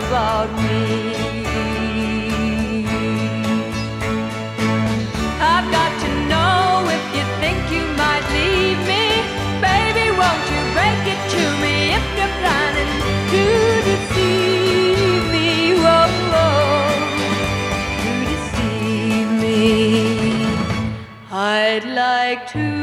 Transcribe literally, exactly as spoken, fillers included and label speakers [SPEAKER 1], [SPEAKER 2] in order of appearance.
[SPEAKER 1] about me. I've got to know if you think you might leave me. Baby, won't you break it to me if you're planning to deceive me? Whoa, whoa, to deceive me. I'd like to